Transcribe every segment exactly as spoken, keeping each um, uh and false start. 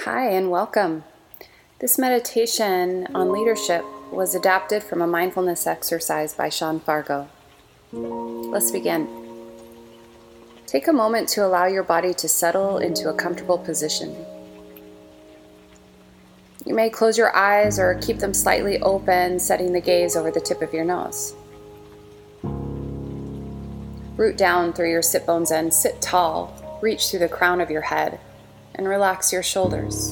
Hi and welcome. This meditation on leadership was adapted from a mindfulness exercise by Sean Fargo. Let's begin. Take a moment to allow your body to settle into a comfortable position. You may close your eyes or keep them slightly open, setting the gaze over the tip of your nose. Root down through your sit bones and sit tall. Reach through the crown of your head and relax your shoulders.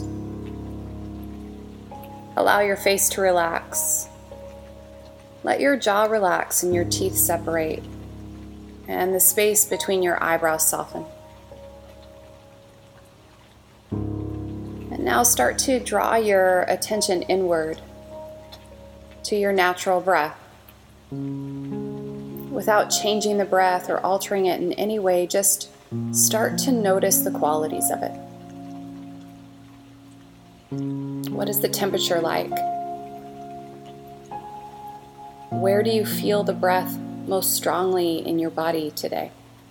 Allow your face to relax. Let your jaw relax and your teeth separate, and the space between your eyebrows soften. And now start to draw your attention inward to your natural breath. Without changing the breath or altering it in any way, just start to notice the qualities of it. What is the temperature like? Where do you feel the breath most strongly in your body today?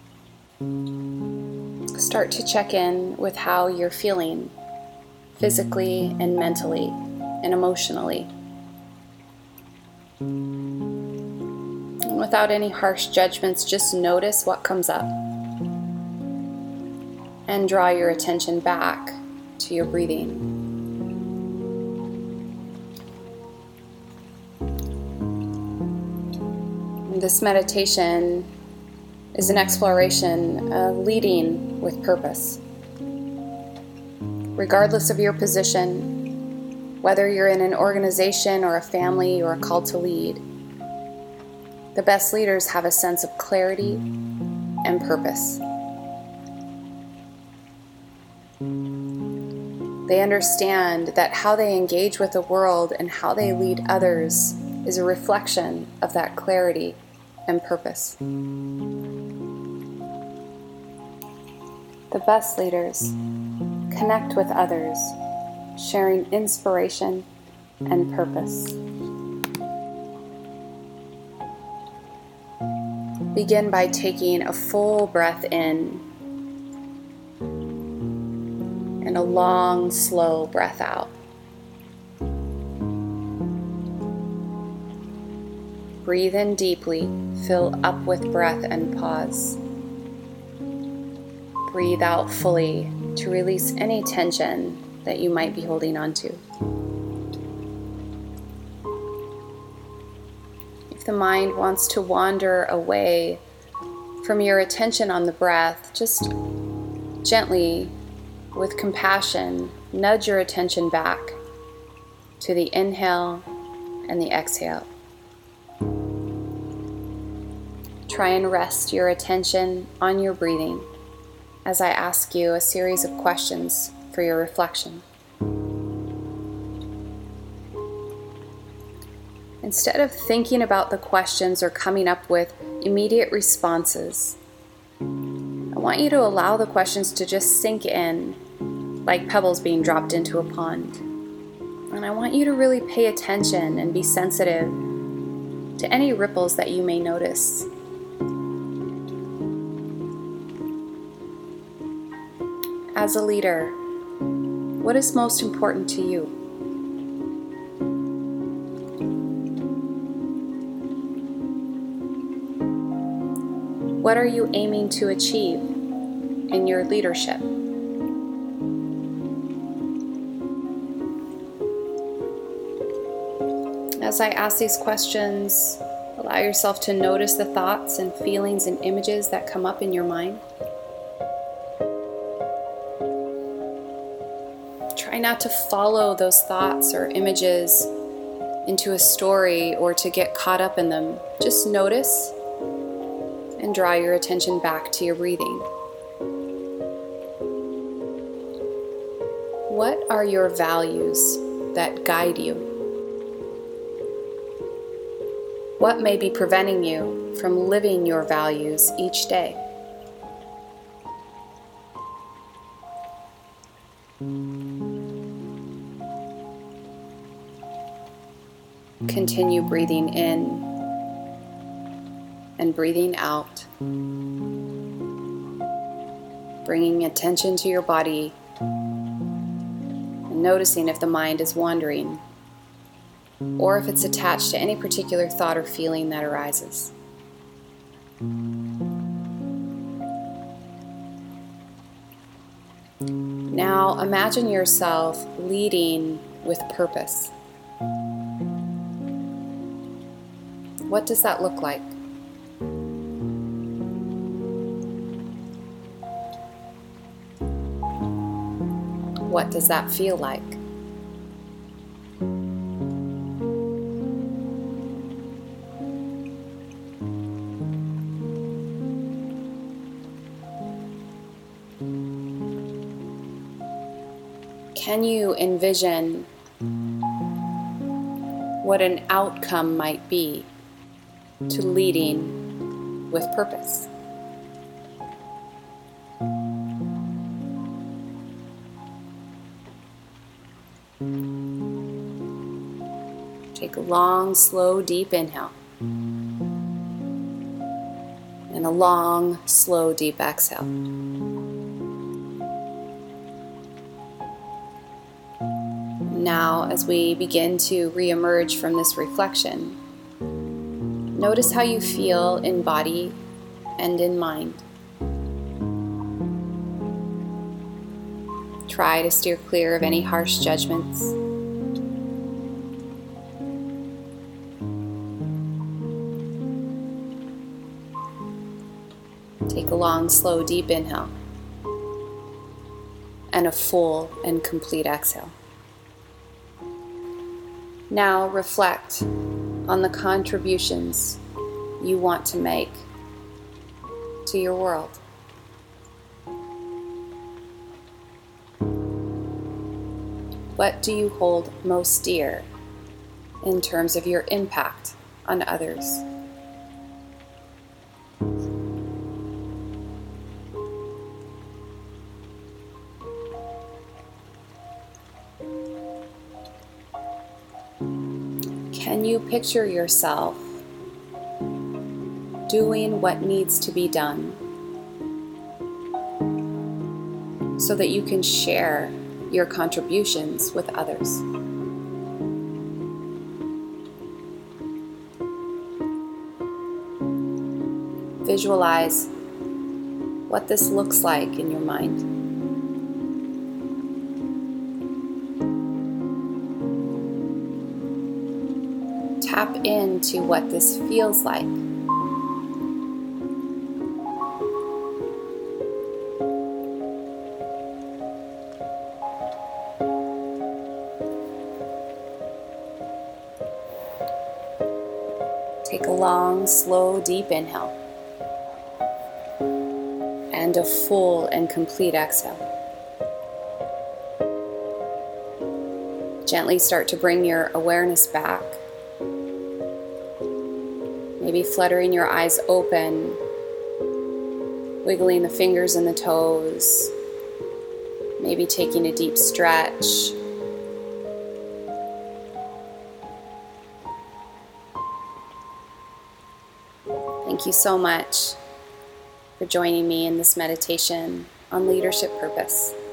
Start to check in with how you're feeling physically and mentally and emotionally. And without any harsh judgments, just notice what comes up and draw your attention back to your breathing. This meditation is an exploration of leading with purpose. Regardless of your position, whether you're in an organization or a family you are called to lead, the best leaders have a sense of clarity and purpose. They understand that how they engage with the world and how they lead others is a reflection of that clarity and purpose. The best leaders connect with others, sharing inspiration and purpose. Begin by taking a full breath in and a long, slow breath out. Breathe in deeply, fill up with breath and pause. Breathe out fully to release any tension that you might be holding on to. If the mind wants to wander away from your attention on the breath, just gently, with compassion, nudge your attention back to the inhale and the exhale. Try and rest your attention on your breathing as I ask you a series of questions for your reflection. Instead of thinking about the questions or coming up with immediate responses, I want you to allow the questions to just sink in like pebbles being dropped into a pond. And I want you to really pay attention and be sensitive to any ripples that you may notice. As a leader, what is most important to you? What are you aiming to achieve in your leadership? As I ask these questions, allow yourself to notice the thoughts and feelings and images that come up in your mind. Try not to follow those thoughts or images into a story or to get caught up in them. Just notice and draw your attention back to your breathing. What are your values that guide you? What may be preventing you from living your values each day? Continue breathing in and breathing out, bringing attention to your body noticing if the mind is wandering or if it's attached to any particular thought or feeling that arises. Now imagine yourself leading with purpose. What does that look like? What does that feel like? Can you envision what an outcome might be to leading with purpose? Take a long, slow, deep inhale. And a long, slow, deep exhale. Now, as we begin to re-emerge from this reflection, notice how you feel in body and in mind. Try to steer clear of any harsh judgments. Take a long, slow, deep inhale and a full and complete exhale. Now reflect on the contributions you want to make to your world. What do you hold most dear in terms of your impact on others? Can you picture yourself doing what needs to be done so that you can share your contributions with others? Visualize what this looks like in your mind. Tap into what this feels like. Take a long, slow, deep inhale and a full and complete exhale. Gently start to bring your awareness back. Maybe fluttering your eyes open, wiggling the fingers and the toes, maybe taking a deep stretch. Thank you so much for joining me in this meditation on leadership purpose.